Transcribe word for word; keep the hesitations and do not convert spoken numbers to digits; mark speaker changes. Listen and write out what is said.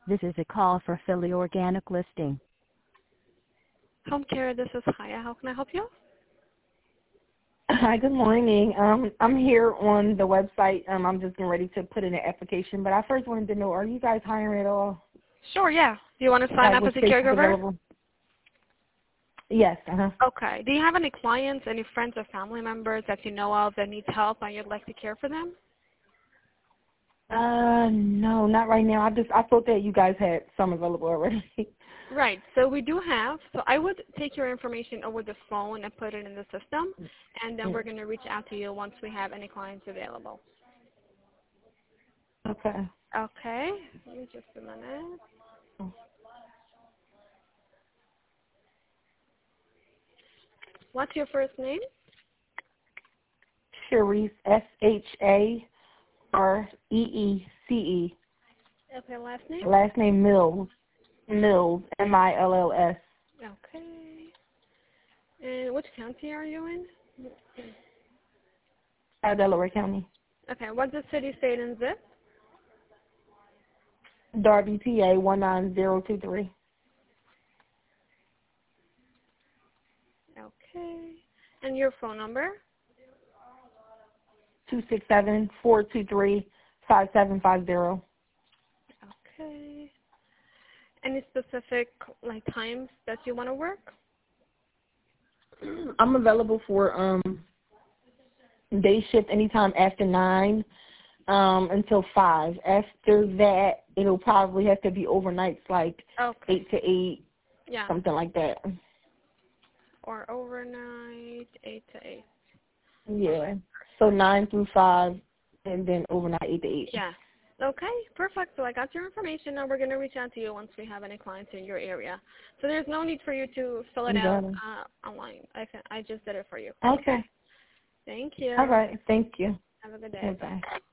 Speaker 1: This is a call for Philly Organic Listing.
Speaker 2: Home Care, this is Haya. How can I help you?
Speaker 3: Hi, good morning. Um, I'm here on the website. Um, I'm just getting ready to put in an application, but I first wanted to know, are you guys hiring at all?
Speaker 2: Sure, yeah. Do you want to sign
Speaker 3: Like,
Speaker 2: up
Speaker 3: which
Speaker 2: as a
Speaker 3: space is
Speaker 2: caregiver?
Speaker 3: available? Yes, uh-huh.
Speaker 2: Okay. Do you have any clients, any friends or family members that you know of that need help and you'd like to care for them?
Speaker 3: Uh, no, not right now. I just, I thought that you guys had some available already.
Speaker 2: Right. So we do have. So I would take your information over the phone and put it in the system, and then we're going to reach out to you once we have any clients available.
Speaker 3: Okay.
Speaker 2: Okay. Give me just a minute. What's your first name?
Speaker 3: Sharice, S H A R E E C E.
Speaker 2: Okay, last name?
Speaker 3: Last name Mills. Mills, M I L L S.
Speaker 2: Okay. And which county are you in?
Speaker 3: Uh, Delaware County.
Speaker 2: Okay, what's the city, state, and zip?
Speaker 3: Darby, P A one nine zero two three.
Speaker 2: Okay. And your phone number?
Speaker 3: Two six seven four two three five seven five zero.
Speaker 2: Okay. Any specific like times that you want to work?
Speaker 3: I'm available for um day shift anytime after nine um until five. After that, it'll probably have to be overnights, like
Speaker 2: Okay.
Speaker 3: eight to eight,
Speaker 2: Yeah.
Speaker 3: something like that.
Speaker 2: Or overnight, eight to eight.
Speaker 3: Yeah. So nine through five, and then overnight eight to eight.
Speaker 2: Yeah. Okay, perfect. So I got your information. Now we're going to reach out to you once we have any clients in your area. So there's no need for you to fill it
Speaker 3: You
Speaker 2: out
Speaker 3: got it.
Speaker 2: uh, online. I can, I just did it for you.
Speaker 3: Okay.
Speaker 2: Thank you.
Speaker 3: All right. Thank you.
Speaker 2: Have a good day.
Speaker 3: Bye.